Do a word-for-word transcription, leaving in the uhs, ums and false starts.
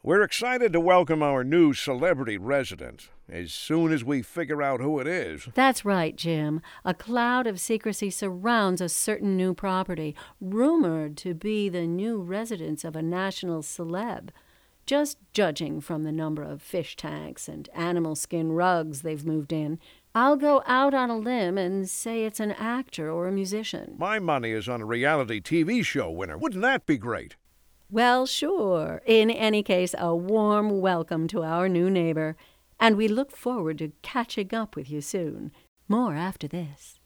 We're excited to welcome our new celebrity resident as soon as we figure out who it is. That's right, Jim. A cloud of secrecy surrounds a certain new property, rumored to be the new residence of a national celeb. Just judging from the number of fish tanks and animal skin rugs they've moved in, I'll go out on a limb and say it's an actor or a musician. My money is on a reality T V show winner. Wouldn't that be great? Well, sure. In any case, a warm welcome to our new neighbor, and we look forward to catching up with you soon. More after this.